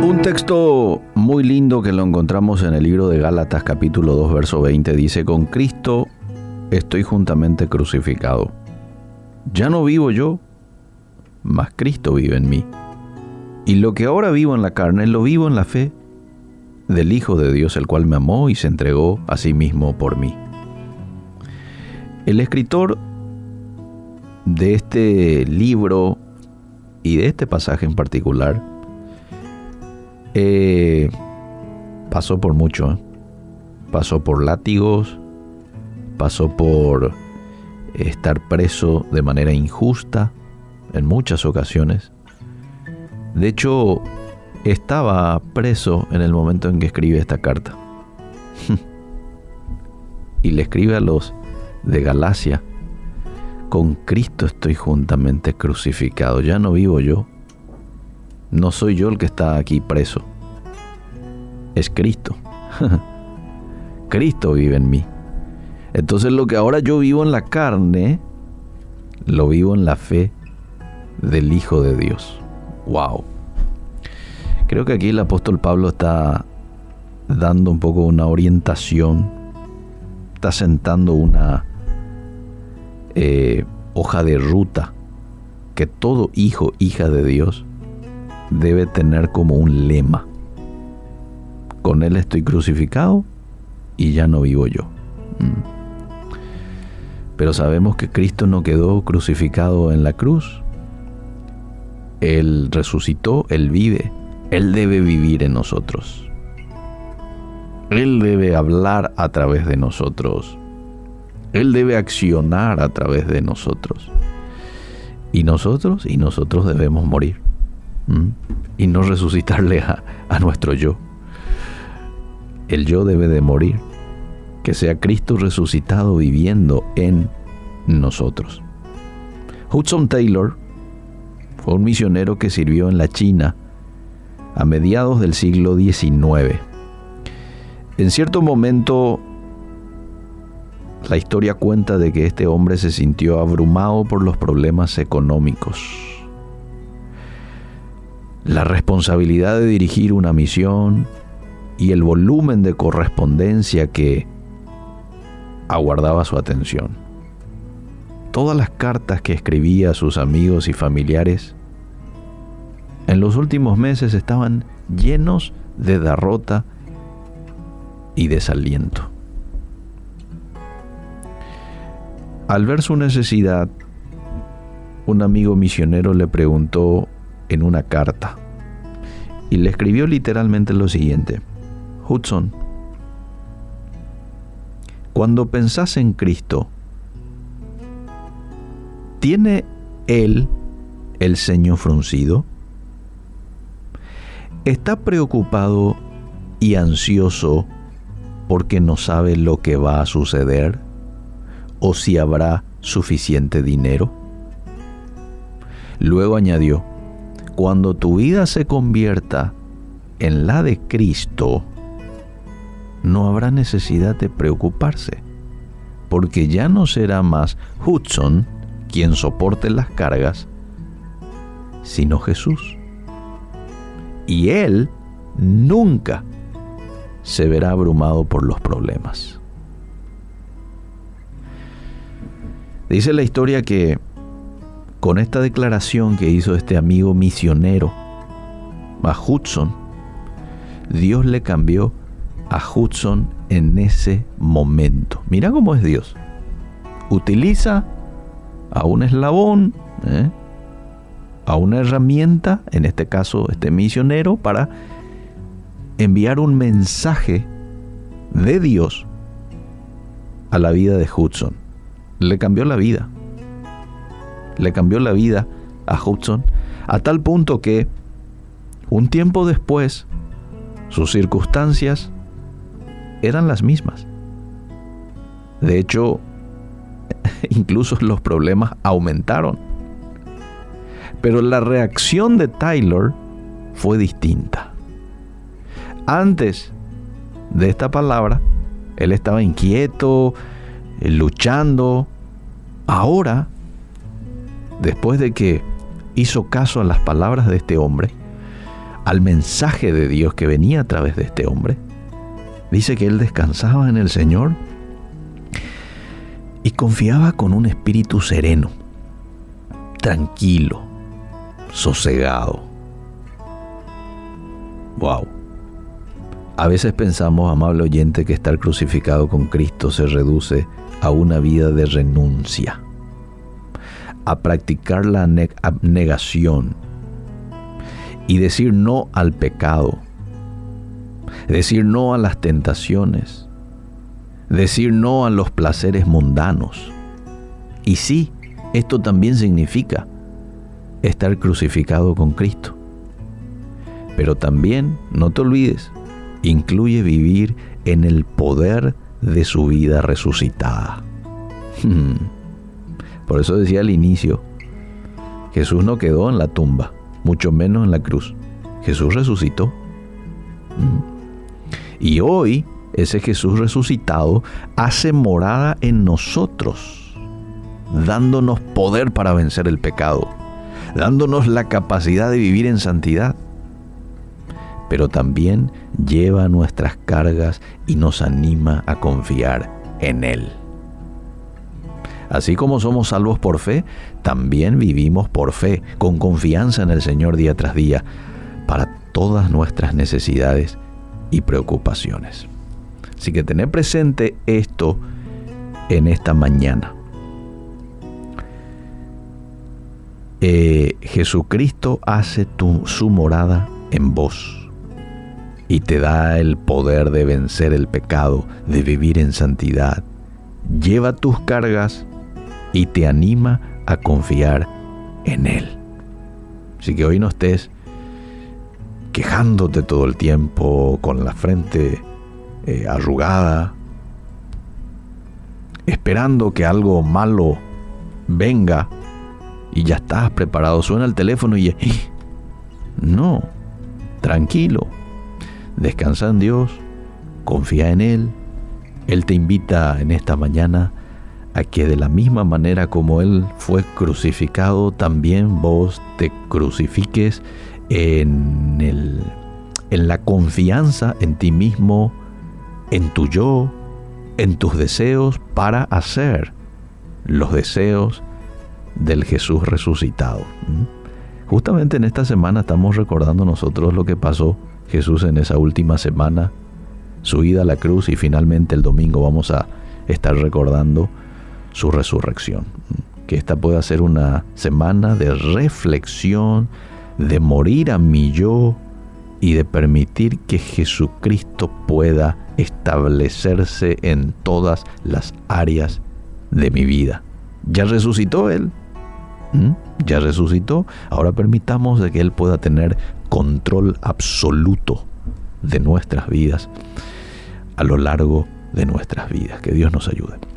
Un texto muy lindo que lo encontramos en el libro de Gálatas capítulo 2 verso 20 dice: con Cristo estoy juntamente crucificado. Ya no vivo yo, mas Cristo vive en mí. Y lo que ahora vivo en la carne, lo vivo en la fe del Hijo de Dios, el cual me amó y se entregó a sí mismo por mí. El escritor de este libro y de este pasaje en particular pasó por mucho. Pasó por látigos, pasó por estar preso de manera injusta en muchas ocasiones. De hecho, estaba preso en el momento en que escribe esta carta. Y le escribe a los de Galacia: con Cristo estoy juntamente crucificado. Ya no vivo yo. No soy yo el que está aquí preso. Es Cristo. Cristo vive en mí. Entonces lo que ahora yo vivo en la carne, lo vivo en la fe del Hijo de Dios. ¡Wow! Creo que aquí el apóstol Pablo está dando un poco una orientación, está sentando una hoja de ruta que todo hijo, hija de Dios debe tener como un lema. Con Él estoy crucificado y ya no vivo yo. Pero sabemos que Cristo no quedó crucificado en la cruz. Él resucitó, Él vive. Él debe vivir en nosotros. Él debe hablar a través de nosotros. Él debe accionar a través de nosotros. Y nosotros debemos morir. Y no resucitarle a nuestro yo. El yo debe de morir. Que sea Cristo resucitado viviendo en nosotros. Hudson Taylor fue un misionero que sirvió en la China a mediados del siglo XIX. En cierto momento, la historia cuenta de que este hombre se sintió abrumado por los problemas económicos. La responsabilidad de dirigir una misión y el volumen de correspondencia que aguardaba su atención. Todas las cartas que escribía a sus amigos y familiares en los últimos meses estaban llenos de derrota y desaliento. Al ver su necesidad, un amigo misionero le preguntó en una carta y le escribió literalmente lo siguiente: Hudson, cuando pensás en Cristo, ¿tiene Él el ceño fruncido? ¿Está preocupado y ansioso porque no sabe lo que va a suceder o si habrá suficiente dinero? Luego añadió: cuando tu vida se convierta en la de Cristo, no habrá necesidad de preocuparse, porque ya no será más Hudson quien soporte las cargas, sino Jesús. Y Él nunca se verá abrumado por los problemas. Dice la historia que con esta declaración que hizo este amigo misionero a Hudson, Dios le cambió a Hudson en ese momento. Mira cómo es Dios. Utiliza a un eslabón, a una herramienta, en este caso este misionero, para enviar un mensaje de Dios a la vida de Hudson. Le cambió la vida. Le cambió la vida a Hudson a tal punto que un tiempo después sus circunstancias eran las mismas. De hecho, incluso los problemas aumentaron. Pero la reacción de Taylor fue distinta. Antes de esta palabra, él estaba inquieto, luchando. Ahora, después de que hizo caso a las palabras de este hombre, al mensaje de Dios que venía a través de este hombre, dice que él descansaba en el Señor y confiaba con un espíritu sereno, tranquilo, sosegado. Wow. A veces pensamos, amable oyente, que estar crucificado con Cristo se reduce a una vida de renuncia, a practicar la abnegación y decir no al pecado, decir no a las tentaciones, decir no a los placeres mundanos. Y sí, esto también significa estar crucificado con Cristo. Pero también, no te olvides, incluye vivir en el poder de su vida resucitada. Por eso decía al inicio, Jesús no quedó en la tumba, mucho menos en la cruz. Jesús resucitó. Y hoy, ese Jesús resucitado hace morada en nosotros, dándonos poder para vencer el pecado, dándonos la capacidad de vivir en santidad. Pero también lleva nuestras cargas y nos anima a confiar en Él. Así como somos salvos por fe, también vivimos por fe, con confianza en el Señor día tras día, para todas nuestras necesidades y preocupaciones. Así que tener presente esto en esta mañana. Jesucristo hace su morada en vos y te da el poder de vencer el pecado, de vivir en santidad. Lleva tus cargas y te anima a confiar en Él. Así que hoy no estés quejándote todo el tiempo, con la frente arrugada, esperando que algo malo venga y ya estás preparado. Suena el teléfono y no, tranquilo, descansa en Dios, confía en Él. Él te invita en esta mañana a que de la misma manera como Él fue crucificado, también vos te crucifiques en la confianza en ti mismo, en tu yo, en tus deseos, para hacer los deseos del Jesús resucitado. Justamente en esta semana estamos recordando nosotros lo que pasó Jesús en esa última semana, su ida a la cruz, y finalmente el domingo vamos a estar recordando su resurrección. Que esta pueda ser una semana de reflexión, de morir a mi yo y de permitir que Jesucristo pueda establecerse en todas las áreas de mi vida. Ya resucitó Él. Ya resucitó. Ahora permitamos de que Él pueda tener control absoluto de nuestras vidas a lo largo de nuestras vidas. Que Dios nos ayude.